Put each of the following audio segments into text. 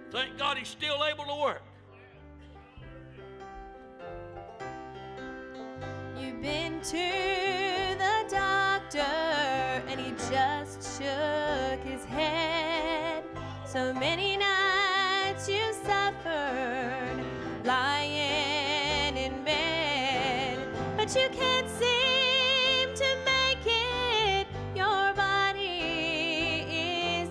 Thank God He's still able to work. You've been to the doctor and he just shook his head. So many nights you suffered lying in bed, but you can't seem to make it. Your body is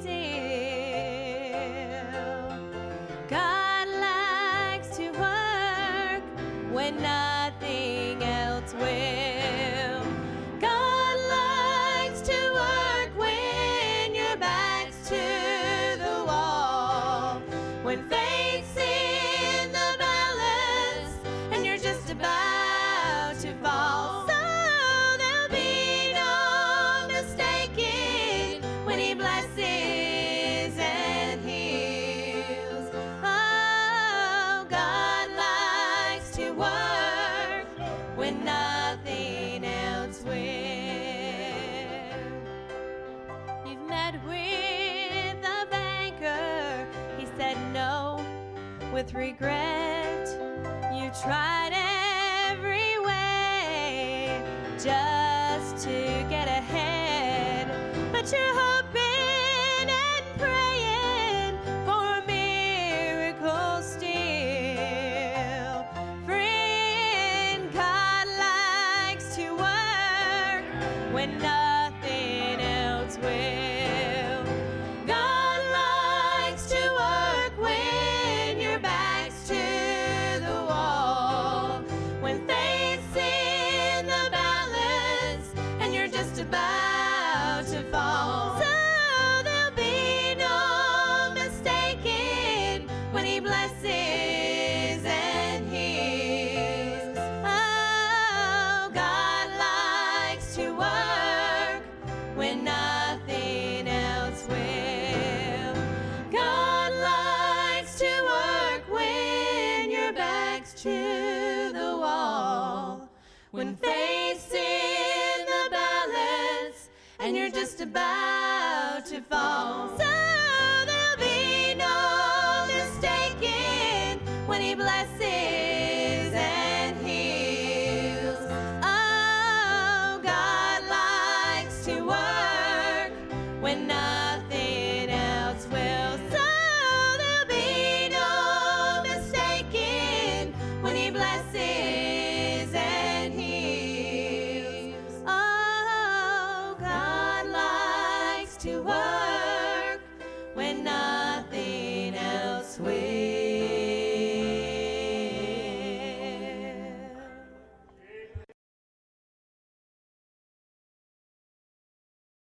ill. God likes to work when nothing else will. God likes to work when your back's to the wall, when faith's in the balance and you're just about to fall. So there'll be no mistaking when He blesses and heals. Oh, God likes to work when nothing else will. You've met with a banker, he said no with regret. You tried every way just to get ahead, but you're hoping and praying for miracles still. Friend, God likes to work when nothing else will. God likes to work when your back's to the wall, when faith's in the balance and you're just about to fall. So there'll be no mistaking when He blesses and heals. Oh, God likes to work when nothing else will. God likes to work when your back's to the wall, when faith's in the balance and you're just about to fall. So